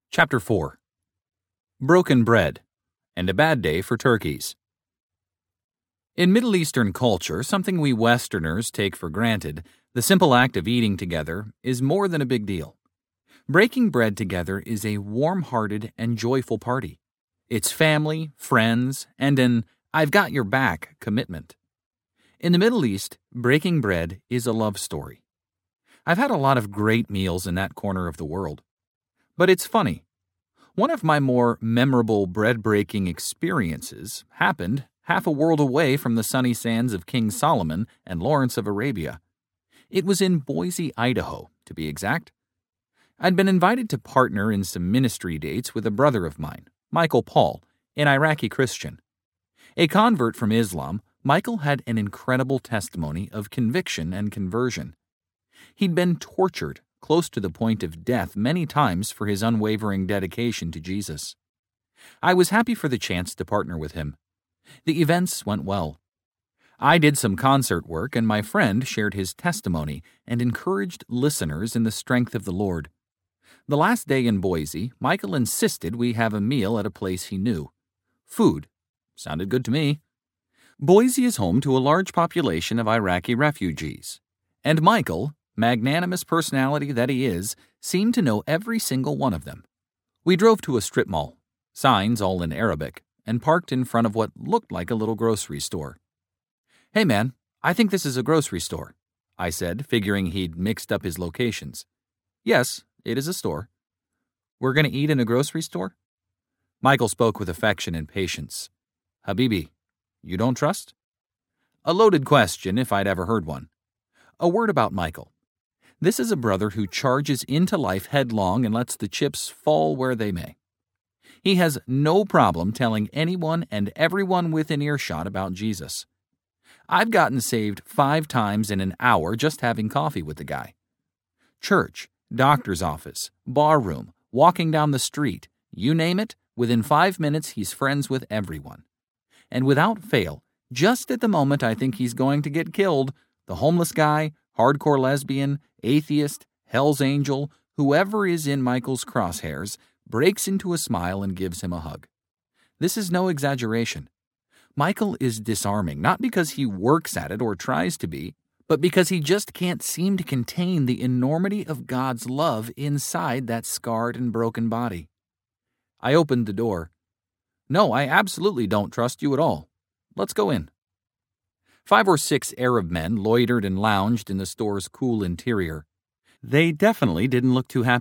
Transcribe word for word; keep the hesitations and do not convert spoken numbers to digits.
Chapter four. Broken Bread and a Bad Day for Turkeys. In Middle Eastern culture, something we Westerners take for granted, the simple act of eating together, is more than a big deal. Breaking bread together is a warm-hearted and joyful party. It's family, friends, and an I've got your back commitment. In the Middle East, breaking bread is a love story. I've had a lot of great meals in that corner of the world. But it's funny. One of my more memorable bread-breaking experiences happened half a world away from the sunny sands of King Solomon and Lawrence of Arabia. It was in Boise, Idaho, to be exact. I'd been invited to partner in some ministry dates with a brother of mine, Michael Paul, an Iraqi Christian. A convert from Islam, Michael had an incredible testimony of conviction and conversion. He'd been tortured close to the point of death many times for his unwavering dedication to Jesus. I was happy for the chance to partner with him. The events went well. I did some concert work, and my friend shared his testimony and encouraged listeners in the strength of the Lord. The last day in Boise, Michael insisted we have a meal at a place he knew. Food. Sounded good to me. Boise is home to a large population of Iraqi refugees, and Michael, magnanimous personality that he is, seemed to know every single one of them. We drove to a strip mall, signs all in Arabic, and parked in front of what looked like a little grocery store. "Hey man, I think this is a grocery store," I said, figuring he'd mixed up his locations. "Yes, it is a store." "We're going to eat in a grocery store?" Michael spoke with affection and patience. "Habibi, you don't trust?" A loaded question if I'd ever heard one. A word about Michael. This is a brother who charges into life headlong and lets the chips fall where they may. He has no problem telling anyone and everyone within earshot about Jesus. I've gotten saved five times in an hour just having coffee with the guy. Church, doctor's office, bar room, walking down the street, you name it, within five minutes he's friends with everyone. And without fail, just at the moment I think he's going to get killed, the homeless guy, hardcore lesbian, atheist, Hell's Angel, whoever is in Michael's crosshairs, breaks into a smile and gives him a hug. This is no exaggeration. Michael is disarming, not because he works at it or tries to be, but because he just can't seem to contain the enormity of God's love inside that scarred and broken body. I opened the door. "No, I absolutely don't trust you at all. Let's go in." Five or six Arab men loitered and lounged in the store's cool interior. They definitely didn't look too happy